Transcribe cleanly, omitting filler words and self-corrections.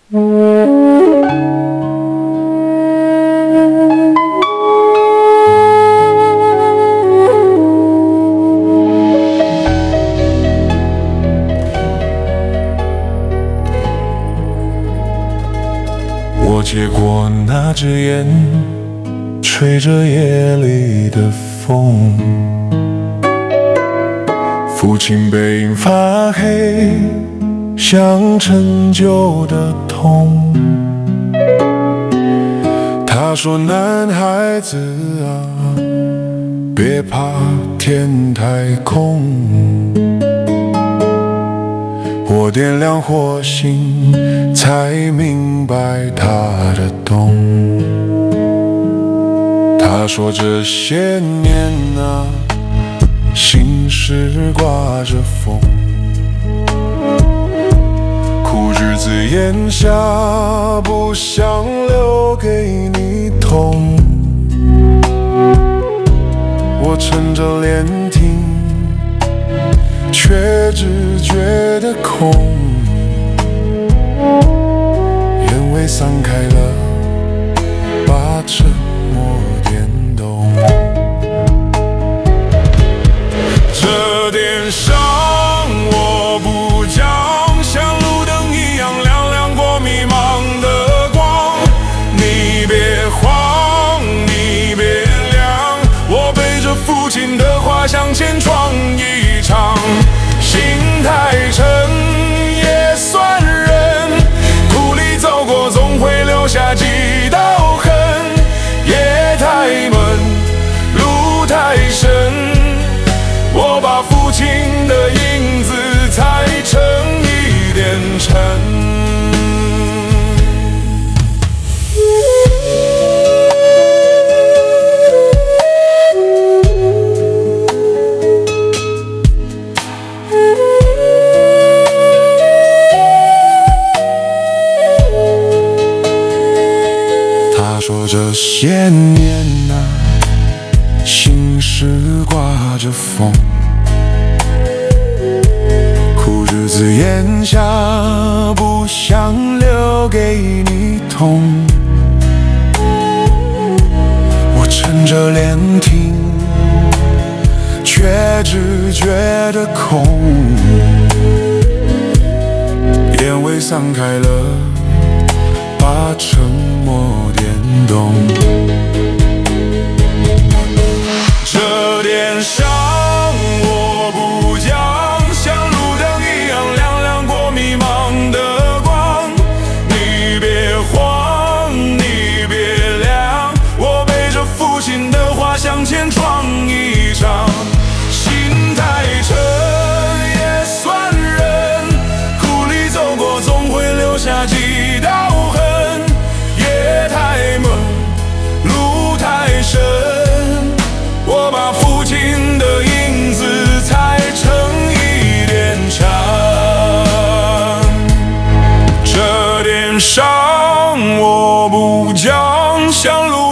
我接过那支烟，吹着夜里的风，父亲背影发黑，像陈旧的痛。他说男孩子啊，别怕天太空。我点亮火星，才明白他的懂。他说这些年啊，心事挂着风，苦日子咽下，不想留给你痛。我沉着脸听，却只觉得空，眼尾散开了，把沉默点动。这点伤我不讲，像路灯一样亮亮过迷茫的光。你别慌，你别凉，我背着父亲的话向前闯一场。心太沉也算人，苦里走过总会留下几道痕。夜太闷，路太深，我把父亲的影子踩成一点尘。他说这些年啊，心事挂着风，苦日子咽下，不想留给你痛。我沉着脸听，却只觉得空，眼尾散开了，把沉默点动。这点伤我不讲，像路灯一样亮亮过迷茫的光。你别慌，你别凉，我背着父亲的话向前闯一场。心太沉也算人，苦里走过总会留下几道痕。夜太闷，路太深，我把父亲的影子踩成一点尘。这点伤我不讲，像路